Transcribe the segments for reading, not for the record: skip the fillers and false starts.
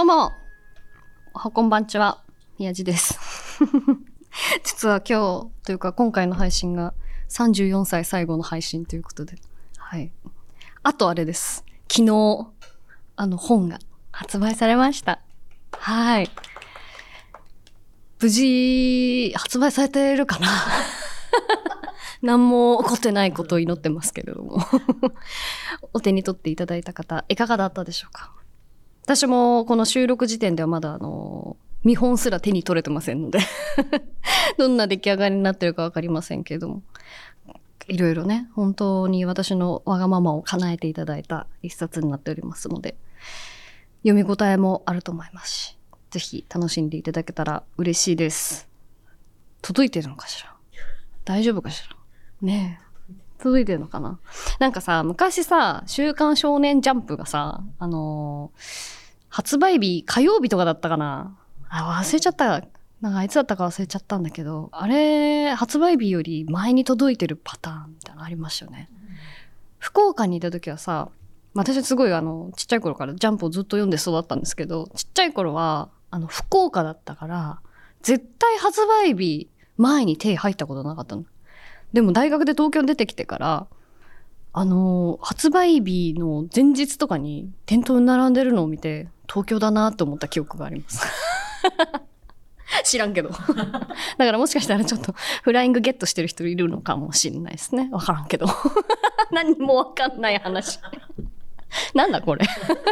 もおはこんばんちは、宮地です実は今日というか今回の配信が34歳最後の配信ということで、はい。あとあれです。昨日本が発売されました。はい。無事発売されてるかな何も起こってないことを祈ってますけれどもお手に取っていただいた方いかがだったでしょうか。私もこの収録時点ではまだ見本すら手に取れてませんのでどんな出来上がりになってるかわかりませんけれども、いろいろね、本当に私のわがままを叶えていただいた一冊になっておりますので、読み応えもあると思いますし、ぜひ楽しんでいただけたら嬉しいです。届いてるのかしら、大丈夫かしらねえ、届いてるのかな。なんかさ、昔さ、週刊少年ジャンプがさ、発売日火曜日とかだったかな、忘れちゃった。なんかいつだったか忘れちゃったんだけど、あれ発売日より前に届いてるパターンみたいなのありましたよね。福岡にいた時はさ、私すごいちっちゃい頃からジャンプをずっと読んで育ったんですけど、ちっちゃい頃は福岡だったから絶対発売日前に手入ったことなかったの。でも大学で東京に出てきてから発売日の前日とかに店頭に並んでるのを見て、東京だなと思った記憶があります知らんけどだからもしかしたらちょっとフライングゲットしてる人いるのかもしれないですね。わからんけど何もわかんない話なんだこれ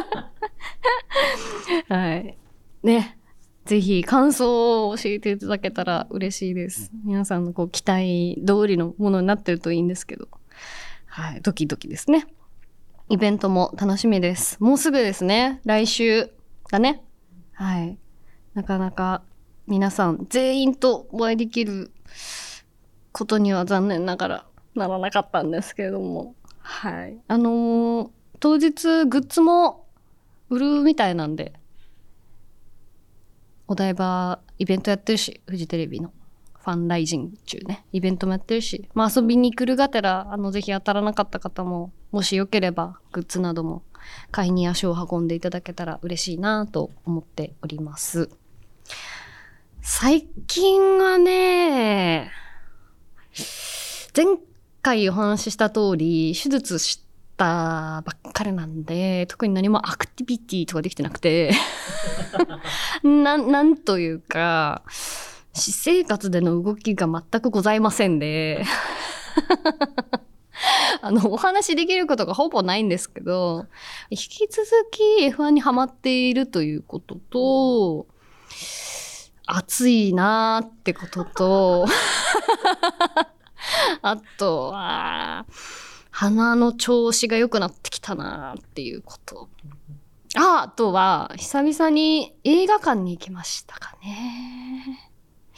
はいね、ぜひ感想を教えていただけたら嬉しいです。皆さんの期待通りのものになってるといいんですけど、はい、ドキドキですね。イベントも楽しみです。もうすぐですね。来週だね。はい。なかなか皆さん全員とお会いできることには残念ながらならなかったんですけれども、はい。当日グッズも売るみたいなんで、お台場イベントやってるし、フジテレビのファンライジン中ね、イベントもやってるし、遊びに来るがてらぜひ当たらなかった方も、もしよければグッズなども買いに足を運んでいただけたら嬉しいなと思っております。最近はね、前回お話しした通り手術したばっかりなんで、特に何もアクティビティとかできてなくてなんというか私生活での動きが全くございませんでお話できることがほぼないんですけど、引き続き F1 にハマっているということと、暑いなーってこととあとは鼻の調子が良くなってきたなーっていうこと。あとは久々に映画館に行きましたかね。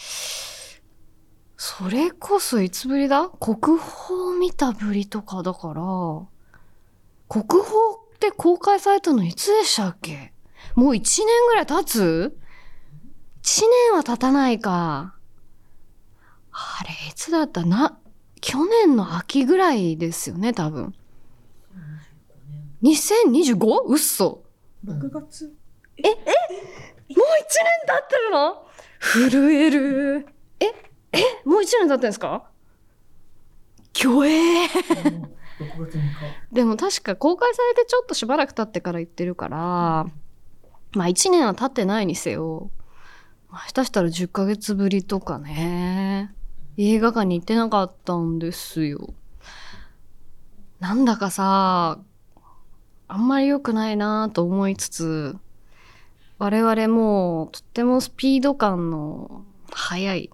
それこそいつぶりだ？国宝見たぶりとかだから、国宝って公開されたのいつでしたっけ？もう1年ぐらい経つ？ 1 年は経たないか。あれいつだったな、去年の秋ぐらいですよね、多分。2025？ 嘘。 6月。 もう1年経ってるの？震える。もう1年経ってんですか？虚栄 6月にか。 でも確か公開されてちょっとしばらく経ってから言ってるから、まあ1年は経ってないにせよ、下手したら10ヶ月ぶりとかね。映画館に行ってなかったんですよ。なんだかさ、あんまり良くないなと思いつつ、我々もうとってもスピード感の速い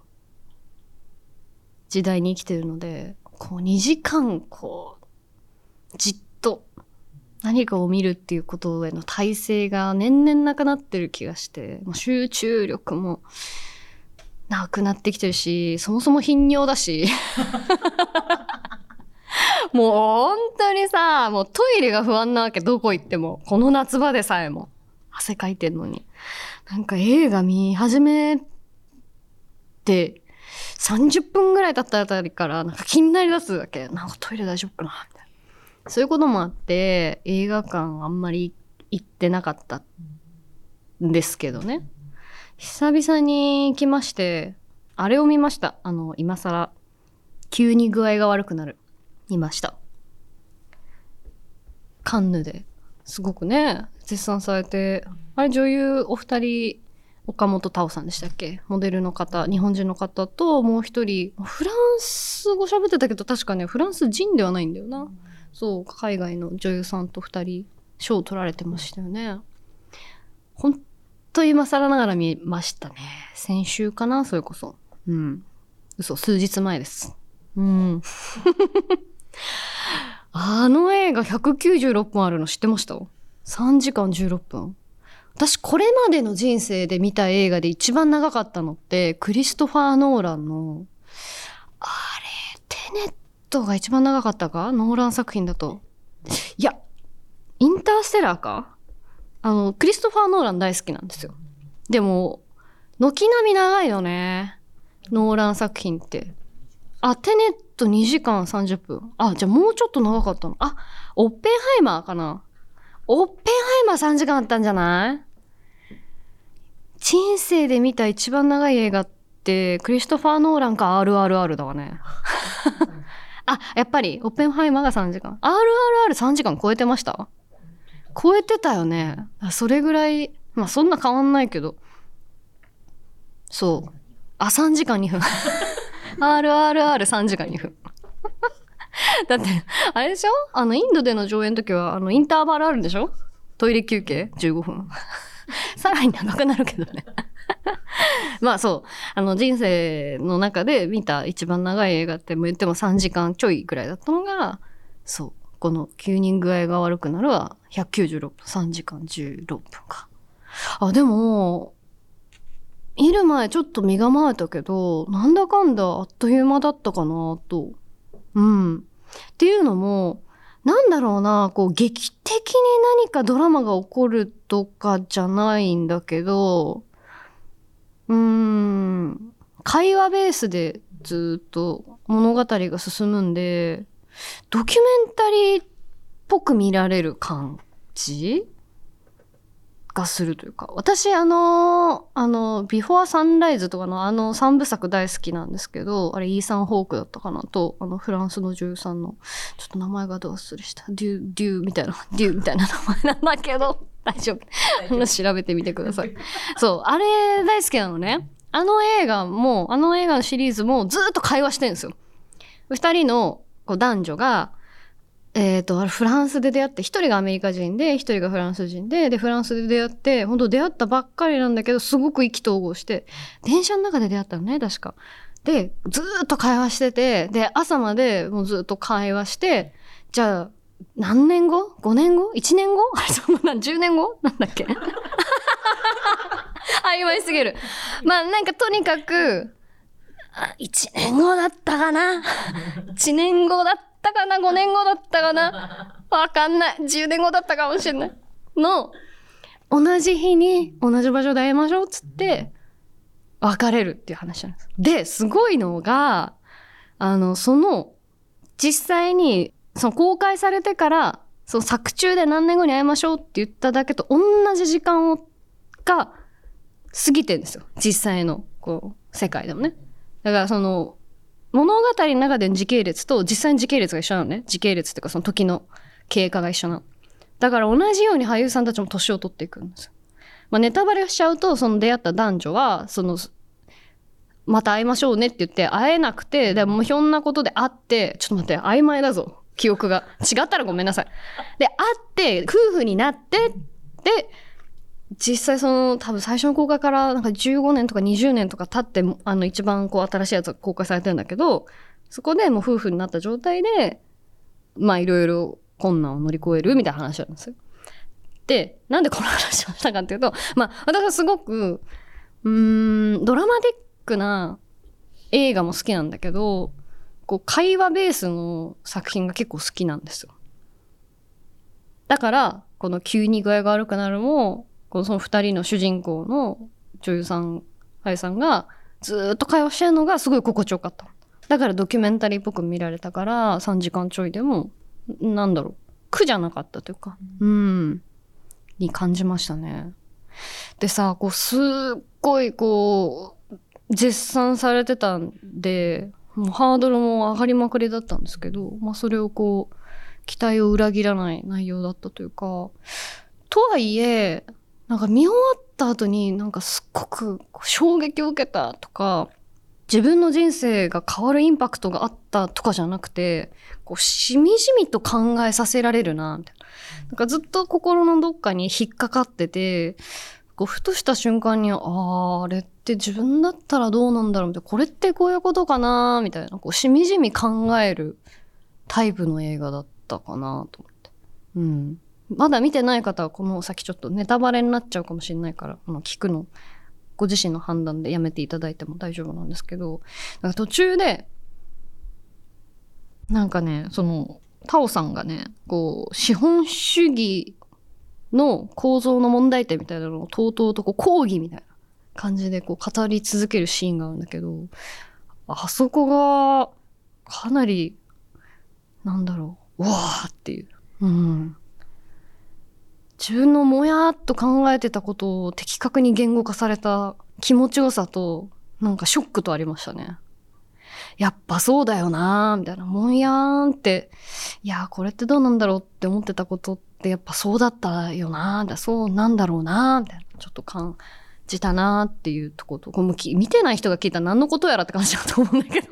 時代に生きてるので、2時間じっと何かを見るっていうことへの耐性が年々なくなってる気がして、もう集中力もなくなってきてるし、そもそも頻尿だしもう本当にさ、もうトイレが不安なわけ、どこ行っても。この夏場でさえも汗かいてんのに、なんか映画見始めて30分ぐらい経ったあたりからなんか気になりだすわけ。なんかトイレ大丈夫かなみたいな。そういうこともあって映画館あんまり行ってなかったんですけどね。久々に来まして、あれを見ました。今更、急に具合が悪くなる。見ました。カンヌですごくね、絶賛されて、あれ女優お二人、岡本太郎さんでしたっけ？モデルの方、日本人の方ともう一人、フランス語喋ってたけど確かね、フランス人ではないんだよな。そう、海外の女優さんと二人、賞を取られてましたよね。ほんと今更ながら見ましたね。先週かな、それこそ。うん。嘘、数日前です。うん。あの映画196分あるの知ってました？ 3 時間16分。私これまでの人生で見た映画で一番長かったのってクリストファー・ノーランのあれテネットが一番長かったか？ノーラン作品だと。いやインターステラーか？クリストファー・ノーラン大好きなんですよ。でも軒並み長いよね、ノーラン作品って。テネット2時間30分。じゃあもうちょっと長かったの。オッペンハイマーかな。オッペンハイマー3時間あったんじゃない？人生で見た一番長い映画ってクリストファー・ノーランか RRR だわね。やっぱりオッペンハイマーが3時間。RRR3 時間超えてました？超えてたよね。それぐらい、まあそんな変わんないけど。そう。3時間2分。RRR3 時間2分。だって、あれでしょ？インドでの上演の時は、インターバルあるんでしょ？トイレ休憩15分。さらに長くなるけどね。まあそう。人生の中で見た一番長い映画って言っても3時間ちょいぐらいだったのが、そう。この9人具合が悪くなるは196分、3時間16分か。でも、見る前ちょっと身構えたけど、なんだかんだあっという間だったかなと。うん。っていうのも、なんだろうな、劇的に何かドラマが起こるとかじゃないんだけど、会話ベースでずっと物語が進むんで、ドキュメンタリーっぽく見られる感じがするというか、私ビフォーサンライズとかの3部作大好きなんですけど、あれイーサン・ホークだったかなと、フランスの女優さんの、ちょっと名前がどう忘れした。デューみたいな名前なんだけど、大丈夫。調べてみてください。そう、あれ大好きなのね。あの映画のシリーズもずっと会話してるんですよ。二人の男女が、フランスで出会って、一人がアメリカ人で、一人がフランス人で、フランスで出会って、本当出会ったばっかりなんだけど、すごく意気投合して、電車の中で出会ったのね、確か。で、ずーっと会話してて、で、朝までもうずっと会話して、じゃあ、何年後 ?5 年後 ?1 年後10年後なんだっけ曖昧すぎる。まあ、なんかとにかく、1年後だったかな1年後だったかな ?5 年後だったかなわかんない。10年後だったかもしれない。同じ日に同じ場所で会いましょうっつって、別れるっていう話なんです。で、すごいのが、実際に、公開されてから、作中で何年後に会いましょうって言っただけと同じ時間が過ぎてるんですよ。実際の、世界でもね。だから物語の中での時系列と実際に時系列が一緒なのね。時系列っていうか時の経過が一緒なの。だから同じように俳優さんたちも年を取っていくんですよ。まあネタバレをしちゃうと、出会った男女は、また会いましょうねって言って会えなくて、でもひょんなことで会って、ちょっと待って、曖昧だぞ。記憶が。違ったらごめんなさい。で、会って、夫婦になって、で、実際多分最初の公開からなんか15年とか20年とか経って、一番新しいやつが公開されてるんだけど、そこでもう夫婦になった状態で、まあいろいろ困難を乗り越えるみたいな話なんですよ。で、なんでこの話をしたかっていうと、まあ私はすごく、ドラマティックな映画も好きなんだけど、会話ベースの作品が結構好きなんですよ。だから、この急に具合が悪くなるも、その二人の主人公の女優さん、俳優さんがずーっと会話してるのがすごい心地よかった。だからドキュメンタリーっぽく見られたから、3時間ちょいでも、苦じゃなかったというか、に感じましたね。 でさ、こうすっごいこう絶賛されてたんで、もうハードルも上がりまくりだったんですけど、まあそれをこう期待を裏切らない内容だったというか、とはいえなんか見終わった後になんかすっごく衝撃を受けたとか、自分の人生が変わるインパクトがあったとかじゃなくて、こうしみじみと考えさせられるなみたいな。なんかずっと心のどっかに引っかかってて、こうふとした瞬間にあれって自分だったらどうなんだろうみたいな、これってこういうことかなみたいな、こうしみじみ考えるタイプの映画だったかなと思って。うん。まだ見てない方はこの先ちょっとネタバレになっちゃうかもしれないから、聞くのご自身の判断でやめていただいても大丈夫なんですけど、なんか途中でなんかね、そのタオさんがね、こう資本主義の構造の問題点みたいなのをとうとうとこう講義みたいな感じでこう語り続けるシーンがあるんだけど、あそこがかなりなんだろう、うわーっていう、うん、自分のもやっと考えてたことを的確に言語化された気持ちよさと、なんかショックとありましたね。やっぱそうだよなーみたいな、もんやーんって、いやーこれってどうなんだろうって思ってたことってやっぱそうだったよなー、そうなんだろうなーみたいな、ちょっと感じたなーっていうとこと、これ見てない人が聞いたら何のことやらって感じだと思うんだけど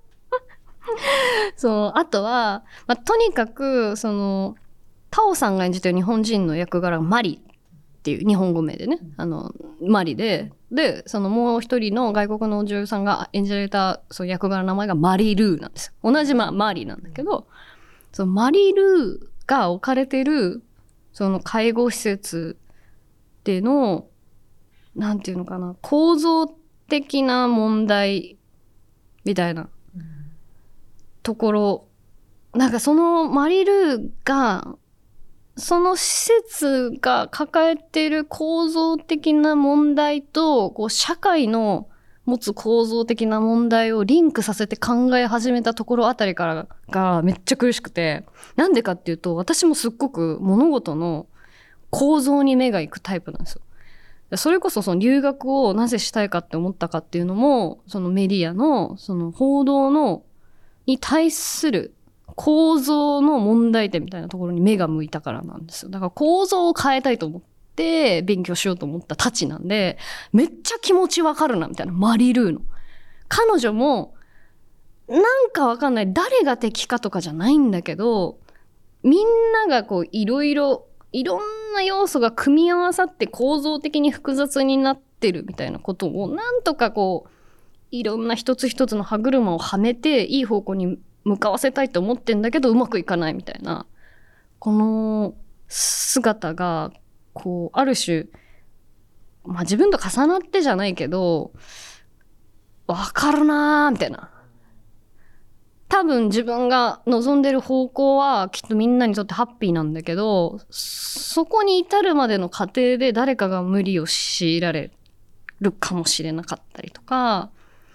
そう、あとは、まあ、とにかくそのタオさんが演じてる日本人の役柄がマリっていう日本語名でね、マリで、そのもう一人の外国の女優さんが演じられたその役柄の名前がマリルーなんですよ。同じマリなんだけど、そのマリルーが置かれてるその介護施設でのなんていうのかな、構造的な問題みたいなところ、なんかそのマリルーがその施設が抱えている構造的な問題と、こう社会の持つ構造的な問題をリンクさせて考え始めたところあたりからがめっちゃ苦しくて、なんでかっていうと、私もすっごく物事の構造に目がいくタイプなんですよ。それこそその留学をなぜしたいかって思ったかっていうのも、そのメディアのその報道のに対する構造の問題点みたいなところに目が向いたからなんですよ。だから構造を変えたいと思って勉強しようと思ったたちなんで、めっちゃ気持ちわかるなみたいな、マリルーの。彼女もなんかわかんない、誰が敵かとかじゃないんだけど、みんながこういろんな要素が組み合わさって構造的に複雑になってるみたいなことをなんとかこういろんな一つ一つの歯車をはめていい方向に向かわせたいと思ってんだけどうまくいかないみたいな、この姿がこうある種、まあ自分と重なってじゃないけどわかるなーみたいな。多分自分が望んでる方向はきっとみんなにとってハッピーなんだけど、そこに至るまでの過程で誰かが無理を強いられるかもしれなかったりとか、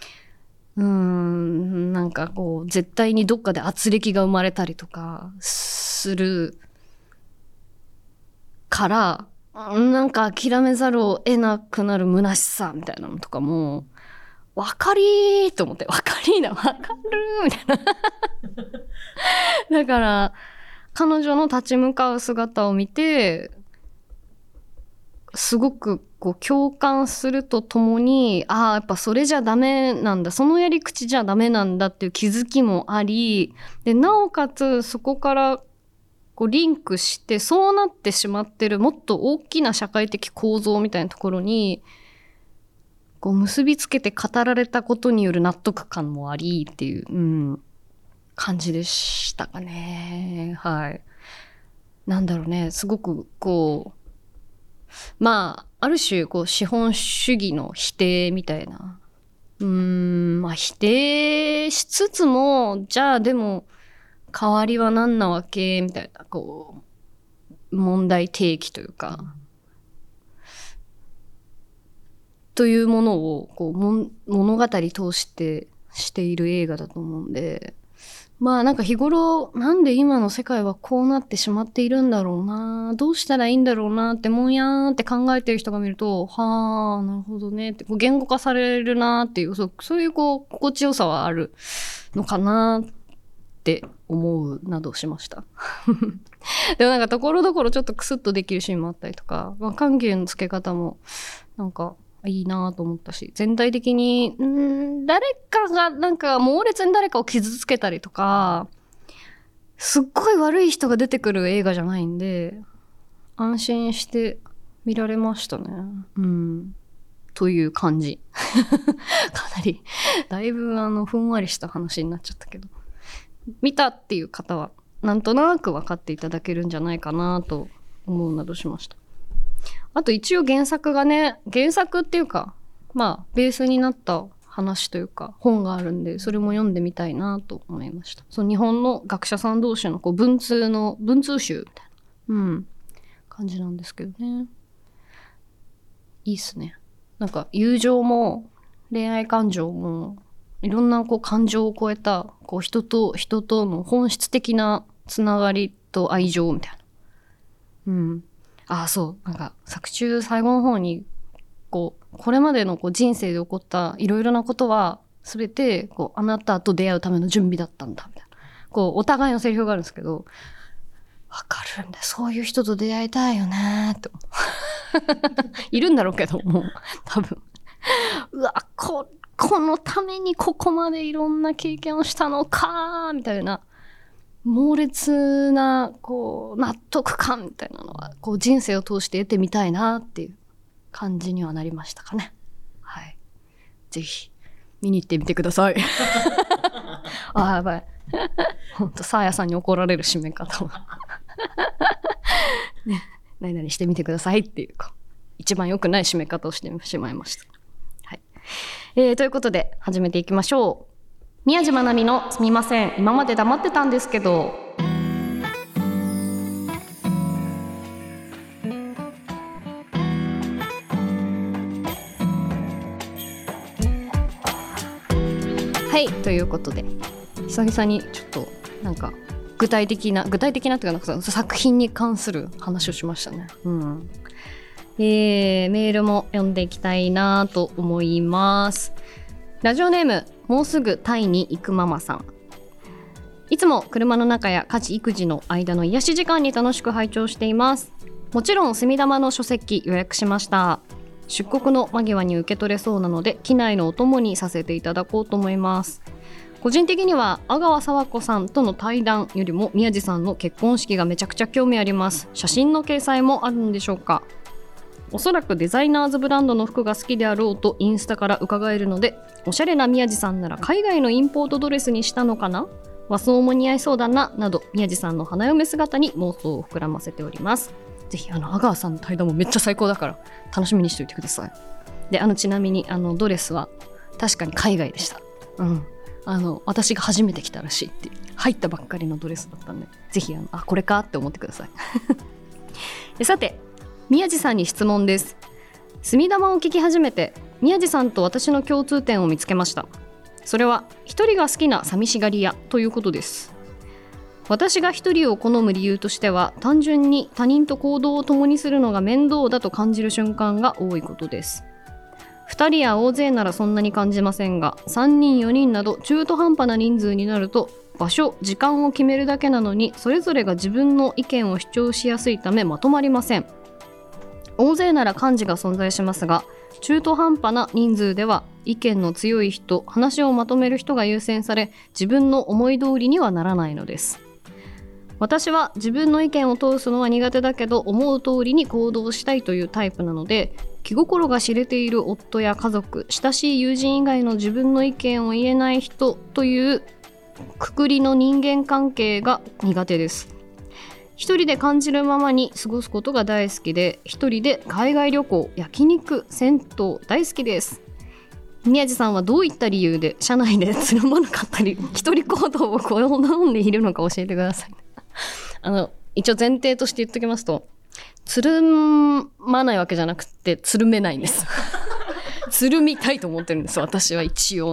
なんかこう絶対にどっかで圧力が生まれたりとかするから、なんか諦めざるを得なくなる虚しさみたいなのとかも分かりーと思って、分かりーな、分かるーみたいなだから彼女の立ち向かう姿を見てすごくこう共感するとともに、やっぱそれじゃダメなんだ、そのやり口じゃダメなんだっていう気づきもあり、でなおかつそこからこうリンクしてそうなってしまってるもっと大きな社会的構造みたいなところにこう結びつけて語られたことによる納得感もありっていう、感じでしたかね。はい。なんだろうね、すごくこうまあある種こう資本主義の否定みたいな、まあ否定しつつも、じゃあでも代わりは何なわけみたいなこう問題提起というか、というものをこう物語通してしている映画だと思うんで、 まあなんか日頃なんで今の世界はこうなってしまっているんだろうな、どうしたらいいんだろうなってもんやーって考えてる人が見ると、はあなるほどねってこう言語化されるなっていうそういうこう心地よさはあるのかなって思うなどしました。でもなんかところどころちょっとクスッとできるシーンもあったりとか、まあ、緩急のつけ方もなんかいいなと思ったし、全体的に誰かがなんか猛烈に誰かを傷つけたりとかすっごい悪い人が出てくる映画じゃないんで安心して見られましたね。という感じ。かなりだいぶふんわりした話になっちゃったけど、見たっていう方はなんとなく分かっていただけるんじゃないかなと思うなどしました。あと一応原作っていうかまあベースになった話というか本があるんで、それも読んでみたいなと思いました。その日本の学者さん同士のこう文通集みたいな感じなんですけどね。いいっすね。なんか友情も恋愛感情もいろんなこう感情を超えたこう人と人との本質的なつながりと愛情みたいな。そうなんか作中最後の方にこれまでのこう人生で起こったいろいろなことは全てこうあなたと出会うための準備だったんだみたいなこうお互いのセリフがあるんですけど、わかるんだ、そういう人と出会いたいよねっているんだろうけども多分うわこのためにここまでいろんな経験をしたのかみたいな猛烈なこう納得感みたいなのはこう人生を通して得てみたいなっていう感じにはなりましたかね。はい。ぜひ見に行ってみてください。やばい。ほんとサーヤさんに怒られる締め方をね、何々してみてくださいっていうか一番良くない締め方をしてしまいました。はい。ということで始めていきましょう。宮地まなみのすみません今まで黙ってたんですけど。はいということで久々にちょっとなんか具体的なっていうかなんか作品に関する話をしましたね。メールも読んでいきたいなと思います。ラジオネームもうすぐタイに行くママさん。いつも車の中や家事育児の間の癒し時間に楽しく拝聴しています。もちろん墨玉の書籍予約しました。出国の間際に受け取れそうなので機内のお供にさせていただこうと思います。個人的には阿川佐和子さんとの対談よりも宮地さんの結婚式がめちゃくちゃ興味あります。写真の掲載もあるんでしょうか。おそらくデザイナーズブランドの服が好きであろうとインスタから伺えるので、おしゃれな宮地さんなら海外のインポートドレスにしたのかな、和装も似合いそうだななど宮地さんの花嫁姿に妄想を膨らませております。ぜひ阿川さんの対談もめっちゃ最高だから楽しみにしておいてください。でちなみにドレスは確かに海外でした。私が初めて着たらしいって入ったばっかりのドレスだったんで、ぜひこれかって思ってください。でさて宮地さんに質問です。墨玉を聞き始めて宮地さんと私の共通点を見つけました。それは一人が好きな寂しがり屋ということです。私が一人を好む理由としては単純に他人と行動を共にするのが面倒だと感じる瞬間が多いことです。2人や大勢ならそんなに感じませんが3人4人など中途半端な人数になると場所時間を決めるだけなのにそれぞれが自分の意見を主張しやすいためまとまりません。大勢なら幹事が存在しますが中途半端な人数では意見の強い人、話をまとめる人が優先され自分の思い通りにはならないのです。私は自分の意見を通すのは苦手だけど思う通りに行動したいというタイプなので、気心が知れている夫や家族、親しい友人以外の自分の意見を言えない人というくくりの人間関係が苦手です。一人で感じるままに過ごすことが大好きで、一人で海外旅行、焼肉、銭湯大好きです。宮地さんはどういった理由で車内でつるまなかったり一人行動を好んでいるのか教えてください。一応前提として言っときますと、つるまないわけじゃなくてつるめないんです。つるみたいと思ってるんです私は一応ね。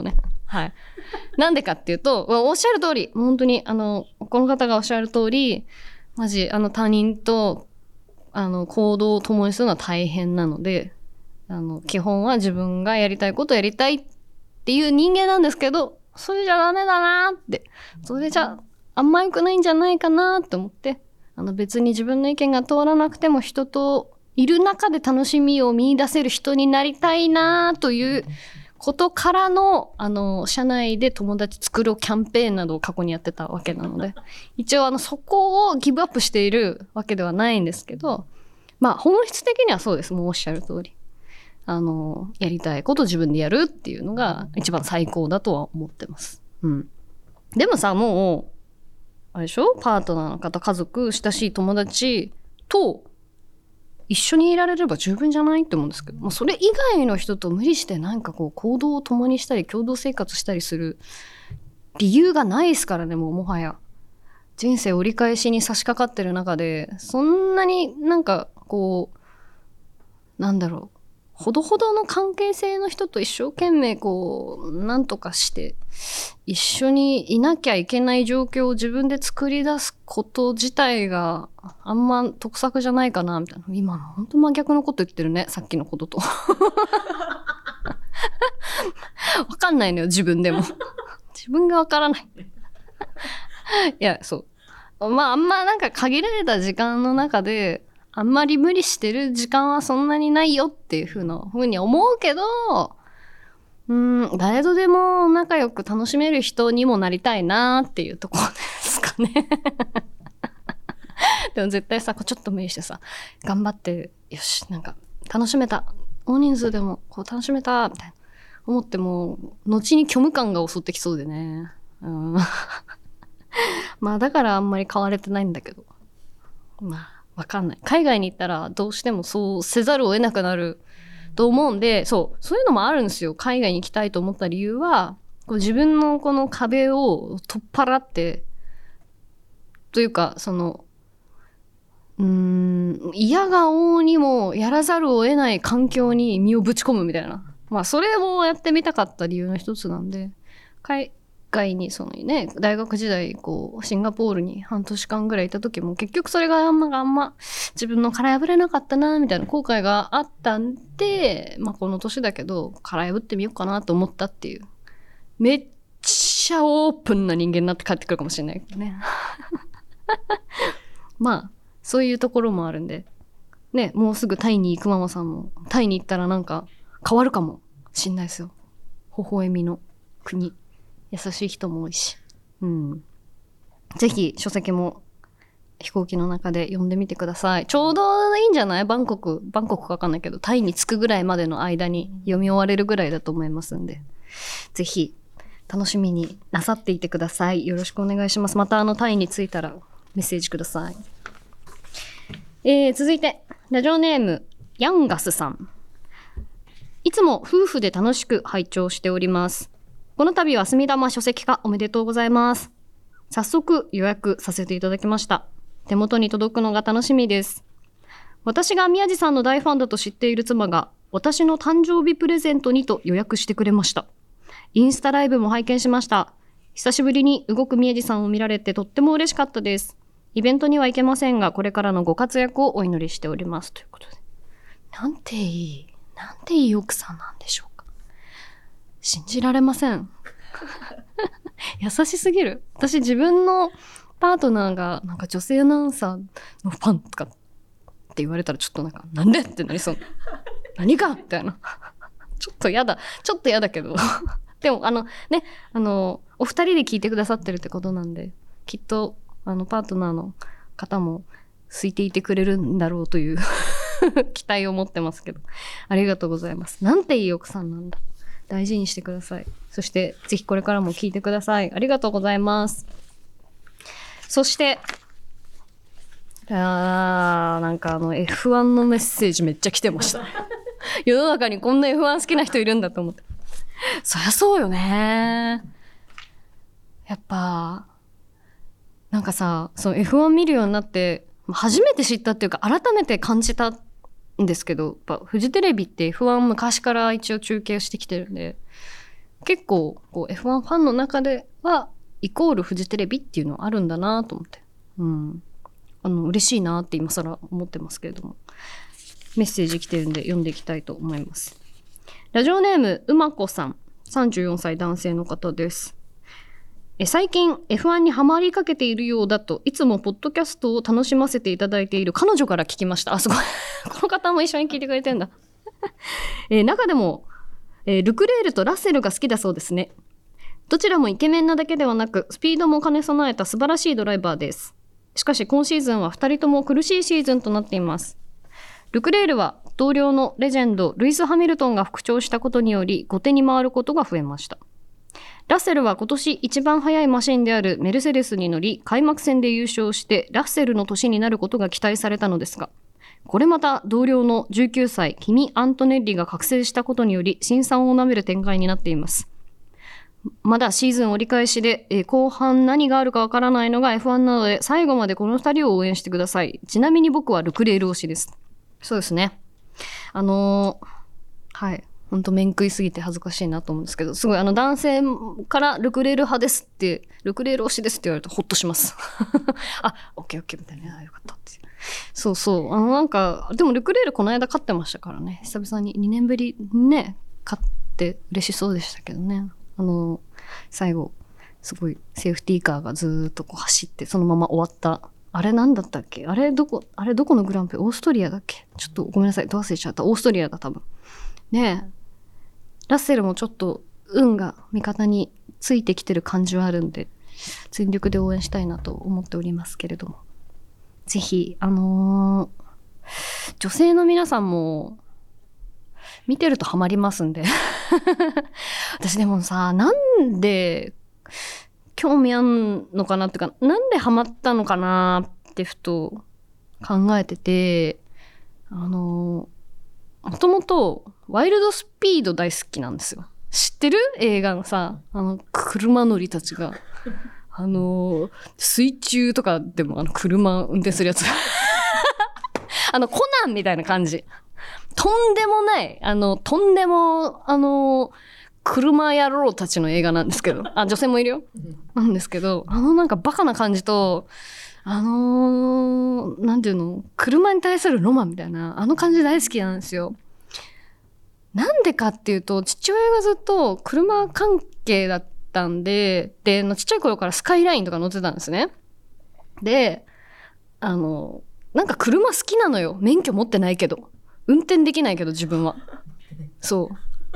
はい。なんでかっていうと、おっしゃる通り、本当に、この方がおっしゃる通り、マジ、他人と、行動を共にするのは大変なので、基本は自分がやりたいことをやりたいっていう人間なんですけど、それじゃダメだなって、それじゃあんま良くないんじゃないかなって思って、別に自分の意見が通らなくても人といる中で楽しみを見出せる人になりたいなということからの、社内で友達作ろうキャンペーンなどを過去にやってたわけなので、一応そこをギブアップしているわけではないんですけど、まあ本質的にはそうです。もうおっしゃる通り。やりたいこと自分でやるっていうのが一番最高だとは思ってます。うん。でもさ、もう、あれでしょ？パートナーの方、家族、親しい友達と一緒にいられれば十分じゃないって思うんですけど、もうそれ以外の人と無理してなんかこう行動を共にしたり共同生活したりする理由がないですからね、もはや。人生折り返しに差し掛かってる中で、そんなになんかこう、なんだろう。ほどほどの関係性の人と一生懸命こう、なんとかして、一緒にいなきゃいけない状況を自分で作り出すこと自体があんま得策じゃないかな、みたいな。今のほんと真逆のこと言ってるね、さっきのことと。わかんないのよ、自分でも。自分がわからない。いや、そう。まあ、あんまなんか限られた時間の中で、あんまり無理してる時間はそんなにないよっていうふうに思うけど、誰とでも仲良く楽しめる人にもなりたいなっていうところですかね。でも絶対さ、ちょっと無理してさ、頑張って、よし、なんか楽しめた。大人数でもこう楽しめた、みたいな。思っても、後に虚無感が襲ってきそうでね。まあだからあんまり買われてないんだけど。まあ。わかんない。海外に行ったらどうしてもそうせざるを得なくなると思うんで、そういうのもあるんですよ。海外に行きたいと思った理由は、こう自分のこの壁を取っ払って、というか、嫌顔にもやらざるを得ない環境に身をぶち込むみたいな。まあ、それもやってみたかった理由の一つなんで、海外に大学時代シンガポールに半年間ぐらいいた時も結局それがあんま自分の殻破れなかったなみたいな後悔があったんで、まあこの年だけど殻破ってみようかなと思ったっていう、めっちゃオープンな人間になって帰ってくるかもしれないけどね。まあそういうところもあるんでね、もうすぐタイに行くママさんもタイに行ったらなんか変わるかもしんないですよ。微笑みの国、優しい人も多いし。ぜひ書籍も飛行機の中で読んでみてください。ちょうどいいんじゃない？バンコクかわかんないけど、タイに着くぐらいまでの間に読み終われるぐらいだと思いますんで、ぜひ楽しみになさっていてください。よろしくお願いします。またタイに着いたらメッセージください。続いて、ラジオネーム、ヤンガスさん。いつも夫婦で楽しく拝聴しております。この度は墨玉書籍化おめでとうございます。早速予約させていただきました。手元に届くのが楽しみです。私が宮地さんの大ファンだと知っている妻が、私の誕生日プレゼントにと予約してくれました。インスタライブも拝見しました。久しぶりに動く宮地さんを見られてとっても嬉しかったです。イベントには行けませんが、これからのご活躍をお祈りしております。ということで。なんていい奥さんなんでしょうか。信じられません。優しすぎる。私自分のパートナーがなんか女性アナウンサーのファンとかって言われたらちょっとなんでってなりそう。何かみたいな。ちょっとやだけど。でもお二人で聞いてくださってるってことなんで、きっとパートナーの方も空いていてくれるんだろうという期待を持ってますけど、ありがとうございます。なんていい奥さんなんだ。大事にしてください。そしてぜひこれからも聞いてください。ありがとうございます。そしてなんかF1 のメッセージめっちゃ来てました。世の中にこんな F1 好きな人いるんだと思って。そりゃそうよね。やっぱなんかさ、その F1 見るようになって初めて知ったっていうか改めて感じたんですけど、やっぱフジテレビって F1 昔から一応中継をしてきてるんで、 結構こう F1 ファンの中ではイコールフジテレビっていうのはあるんだなと思って、嬉しいなって今更思ってますけれども、メッセージ来てるんで読んでいきたいと思います。ラジオネームうまこさん、34歳男性の方です。最近 F1 にハマりかけているようだといつもポッドキャストを楽しませていただいている彼女から聞きました。あ、すごいこの方も一緒に聞いてくれてんだ中でも、ルクレールとラッセルが好きだそうですね。どちらもイケメンなだけではなくスピードも兼ね備えた素晴らしいドライバーです。しかし今シーズンは2人とも苦しいシーズンとなっています。ルクレールは同僚のレジェンドルイス・ハミルトンが復調したことにより後手に回ることが増えました。ラッセルは今年一番速いマシンであるメルセデスに乗り開幕戦で優勝してラッセルの年になることが期待されたのですが、これまた同僚の19歳キミ・アントネッリが覚醒したことにより辛酸をなめる展開になっています。まだシーズン折り返しで、後半何があるかわからないのが F1 なので最後までこの2人を応援してください。ちなみに僕はルクレール推しです。そうですね。はい。ほんと面食いすぎて恥ずかしいなと思うんですけど、すごい男性からルクレール派ですって、ルクレール推しですって言われるとホッとします。あ、オッケーオッケーみたいな、よかったって。そうそう。なんか、でもルクレールこの間勝ってましたからね。久々に2年ぶりね、勝って嬉しそうでしたけどね。最後、すごいセーフティーカーがずーっとこう走ってそのまま終わった。あれなんだったっけ？あれどこのグランプリ？オーストリアだっけ？ちょっとごめんなさい。ど忘れちゃった。オーストリアだ多分。ねえ。ラッセルもちょっと運が味方についてきてる感じはあるんで、全力で応援したいなと思っておりますけれども。ぜひ、女性の皆さんも見てるとハマりますんで。私でもさ、なんで興味あんのかなっていうか、なんでハマったのかなってふと考えてて、もともとワイルドスピード大好きなんですよ。知ってる？映画のさ、車乗りたちが、水中とかでも車運転するやつ。コナンみたいな感じ。とんでもない、車野郎たちの映画なんですけど、女性もいるよ。なんですけど、なんかバカな感じと、なんていうの、車に対するロマンみたいな、感じ大好きなんですよ。なんでかっていうと、父親がずっと車関係だったんで、ちっちゃい頃からスカイラインとか乗ってたんですね。で、なんか車好きなのよ。免許持ってないけど。運転できないけど自分は。そう。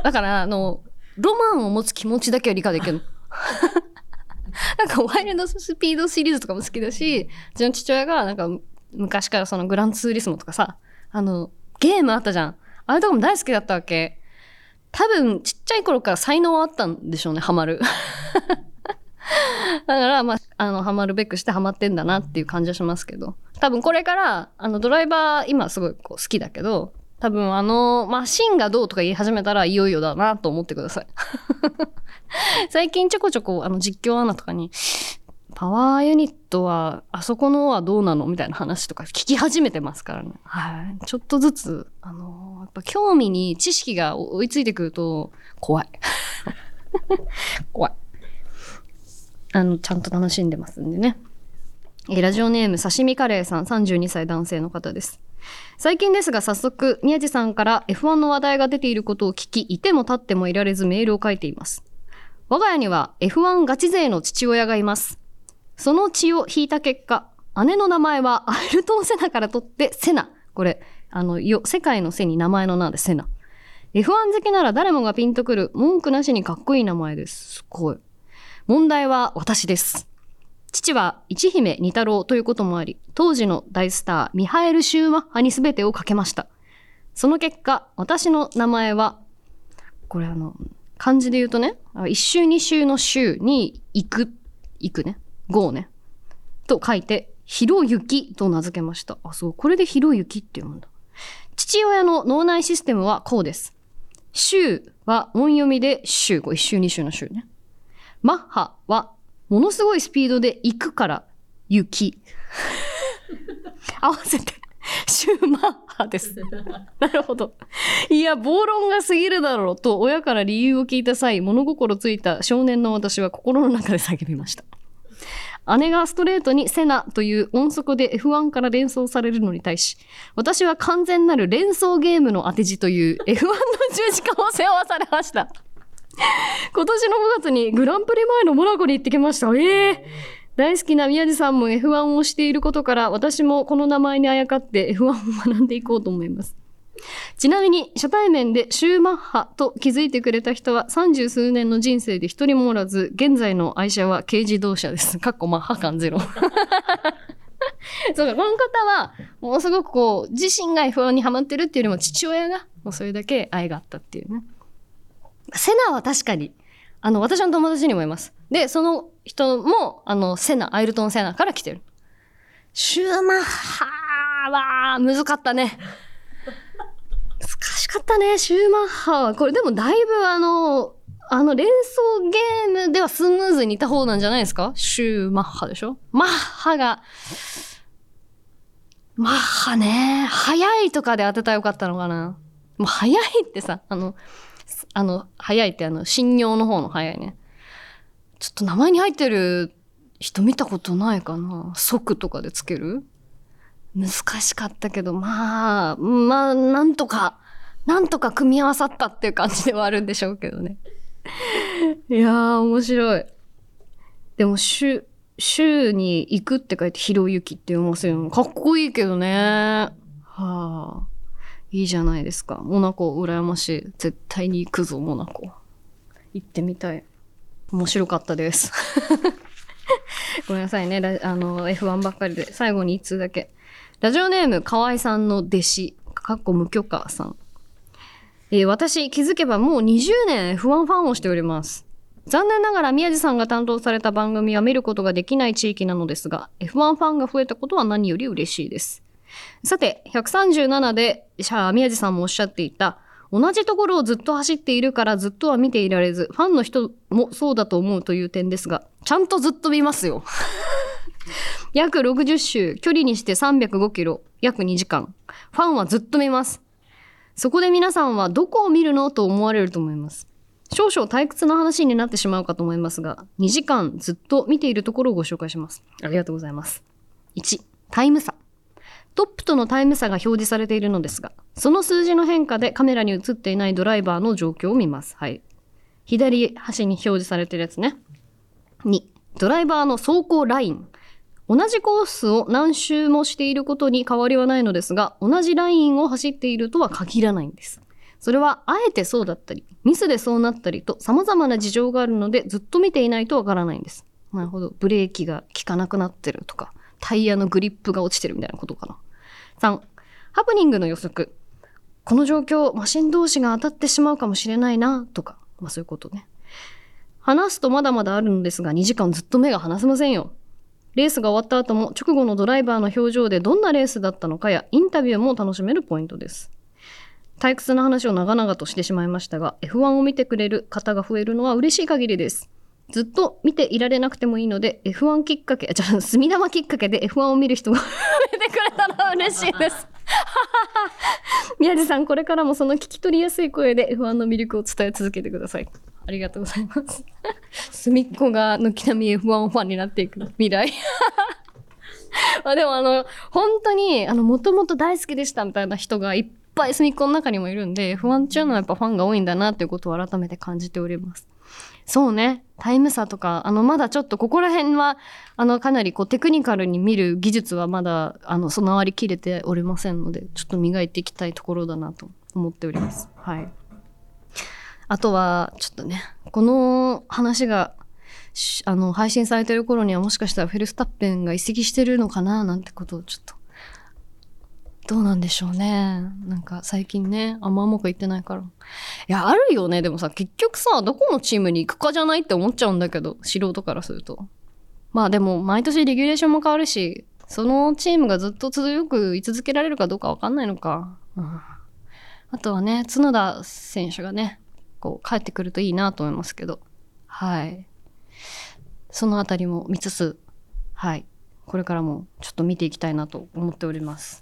だから、ロマンを持つ気持ちだけは理解できるの。なんかワイルドスピードシリーズとかも好きだし、うちの父親がなんか昔からそのグランツーリスモとかさ、ゲームあったじゃん。あれとかも大好きだったわけ。多分ちっちゃい頃から才能はあったんでしょうね、ハマる。だからまあハマるべくしてハマってんだなっていう感じはしますけど、多分これからドライバー今すごいこう好きだけど、多分マシンがどうとか言い始めたらいよいよだなと思ってください。最近ちょこちょこ実況アナとかにパワーユニットはあそこのはどうなのみたいな話とか聞き始めてますからね。はい。ちょっとずつやっぱ興味に知識が追いついてくると怖い。怖い。ちゃんと楽しんでますんでね。ラジオネーム刺身カレーさん、32歳男性の方です。最近ですが早速宮地さんから F1 の話題が出ていることを聞き、いても立ってもいられずメールを書いています。我が家には F1 ガチ勢の父親がいます。その血を引いた結果、姉の名前はアイルトン・セナから取ってセナ。これ世界の背に名前の名でセナ。F1 好きなら誰もがピンとくる文句なしにかっこいい名前です。すごい。問題は私です。父は一姫二太郎ということもあり、当時の大スターミハエル・シューマッハに全てをかけました。その結果、私の名前はこれ漢字で言うとね、一周二周の周に行くね、ゴーねと書いてひろゆきと名付けました。あ、そう、これでひろゆきって読むんだ。父親の脳内システムはこうです。周は音読みで周、一周二周の周ね。マッハはものすごいスピードで行くから雪。合わせてシューマッハです。なるほど。いや、暴論が過ぎるだろうと親から理由を聞いた際、物心ついた少年の私は心の中で叫びました。姉がストレートにセナという音速で F1 から連想されるのに対し、私は完全なる連想ゲームの当て字という F1 の十字架を背負わされました。今年の5月にグランプリ前のモナコに行ってきました。大好きな宮地さんも F1 をしていることから、私もこの名前にあやかって F1 を学んでいこうと思います。ちなみに初対面でシューマッハと気づいてくれた人は30数年の人生で一人もおらず、現在の愛車は軽自動車です。マッハ感ゼロ。そうか、この方はもうすごくこう自身が F1 にハマってるっていうよりも父親がもうそれだけ愛があったっていうね。セナは確かに私の友達にもいます。で、その人もセナ、アイルトン・セナから来てる。シューマッハは難かったね。難しかったね、シューマッハは。これでもだいぶ連想ゲームではスムーズにいた方なんじゃないですか？シューマッハでしょ？マッハね、早いとかで当てたらよかったのかな。もう早いってさ、早いって信用の方の早いね。ちょっと名前に入ってる人見たことないかな。即とかでつける？難しかったけど、まあ、なんとか組み合わさったっていう感じではあるんでしょうけどね。いやー、面白い。でも、州に行くって書いて、ひろゆきって読ますよ。かっこいいけどね。はあ、いいじゃないですか。モナコ、羨ましい。絶対に行くぞ、モナコ。行ってみたい。面白かったです。ごめんなさいね。F1 ばっかりで。最後に1通だけ。ラジオネーム、河合さんの弟子、無許可さん。私、気づけばもう20年 F1 ファンをしております。残念ながら宮地さんが担当された番組は見ることができない地域なのですが、F1 ファンが増えたことは何より嬉しいです。さて、137で、宮地さんもおっしゃっていた、同じところをずっと走っているからずっとは見ていられず、ファンの人もそうだと思うという点ですが、ちゃんとずっと見ますよ。約60周、距離にして305キロ、約2時間。ファンはずっと見ます。そこで皆さんはどこを見るのと思われると思います。少々退屈な話になってしまうかと思いますが、2時間ずっと見ているところをご紹介します。ありがとうございます。1、タイム差。トップとのタイム差が表示されているのですが、その数字の変化でカメラに映っていないドライバーの状況を見ます。はい。左端に表示されているやつね。2、ドライバーの走行ライン。同じコースを何周もしていることに変わりはないのですが、同じラインを走っているとは限らないんです。それはあえてそうだったり、ミスでそうなったりと様々な事情があるので、ずっと見ていないとわからないんです。なるほど。ブレーキが効かなくなってるとか、タイヤのグリップが落ちてるみたいなことかな。3、ハプニングの予測。この状況、マシン同士が当たってしまうかもしれないな、とか。そういうことね。話すとまだまだあるんですが、2時間ずっと目が離せませんよ。レースが終わった後も直後のドライバーの表情でどんなレースだったのかやインタビューも楽しめるポイントです。退屈な話を長々としてしまいましたが、F1 を見てくれる方が増えるのは嬉しい限りです。ずっと見ていられなくてもいいので、F1 きっかけ、隅玉きっかけで F1 を見る人が増えてくれたら嬉しいです。宮地さん、これからもその聞き取りやすい声で F1 の魅力を伝え続けてください。ありがとうございます。隅っこが軒並み F1 ファンになっていく未来。でも本当にもともと大好きでしたみたいな人がいっぱい隅っこの中にもいるんで、F1 っていうのはやっぱファンが多いんだなっていうことを改めて感じております。そうね、タイム差とかまだちょっとここら辺はかなりテクニカルに見る技術はまだ備わりきれておりませんので、ちょっと磨いていきたいところだなと思っております。はい。あとはちょっとね、この話が配信されてる頃にはもしかしたらフェルスタッペンが移籍してるのかななんてことをちょっとどうなんでしょうね。なんか最近ね、あんまうまくいってないから。いや、あるよね。でもさ、結局さ、どこのチームに行くかじゃないって思っちゃうんだけど、素人からすると。まあでも、毎年レギュレーションも変わるし、そのチームがずっと強く居続けられるかどうかわかんないのか。あとはね、角田選手がね、帰ってくるといいなと思いますけど。はい。そのあたりも見つつ、はい。これからもちょっと見ていきたいなと思っております。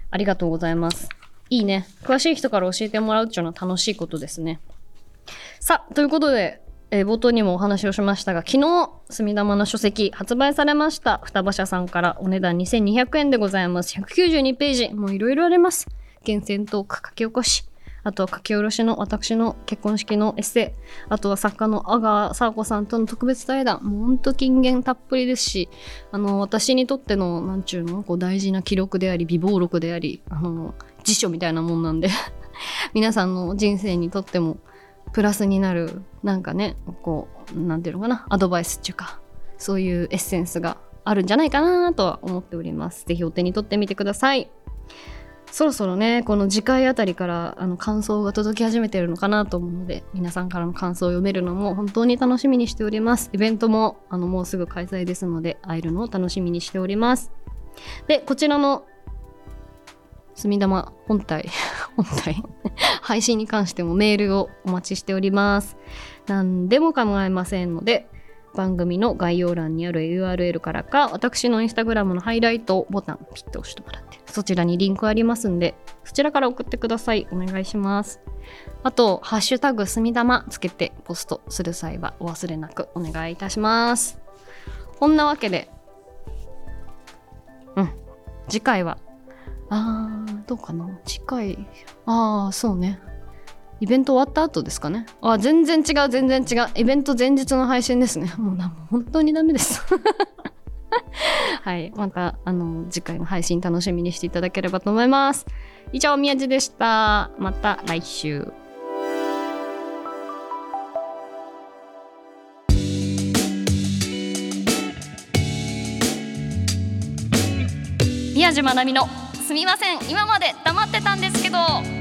ありがとうございます。いいね。詳しい人から教えてもらうっていうのは楽しいことですね。さあ、ということで、冒頭にもお話をしましたが、昨日、墨玉の書籍発売されました。双葉社さんからお値段2200円でございます。192ページ。もういろいろあります。厳選トーク、書き起こし。あとは書き下ろしの私の結婚式のエッセイ。あとは作家の阿川佐和子さんとの特別対談。もうほんと金言たっぷりですし、私にとっての、なんちゅうの、こう大事な記録であり、備忘録であり、辞書みたいなもんなんで、皆さんの人生にとっても、プラスになるなんかねこうなんていうのかなアドバイスっていうかそういうエッセンスがあるんじゃないかなとは思っております。ぜひお手に取ってみてください。そろそろねこの次回あたりから感想が届き始めてるのかなと思うので皆さんからの感想を読めるのも本当に楽しみにしております。イベントももうすぐ開催ですので会えるのを楽しみにしております。でこちらの墨玉本体配信に関してもメールをお待ちしております。何でも構いませんので番組の概要欄にある URL からか私のインスタグラムのハイライトボタンピッと押してもらってそちらにリンクありますんでそちらから送ってください。お願いします。あとハッシュタグ墨玉つけてポストする際はお忘れなくお願いいたします。こんなわけで次回はどうかな次回そうねイベント終わった後ですかね。全然違うイベント前日の配信ですね。もう本当にダメですはいまた次回の配信楽しみにしていただければと思います。以上宮地でした。また来週。宮地まなみのすみません今まで黙ってたんですけど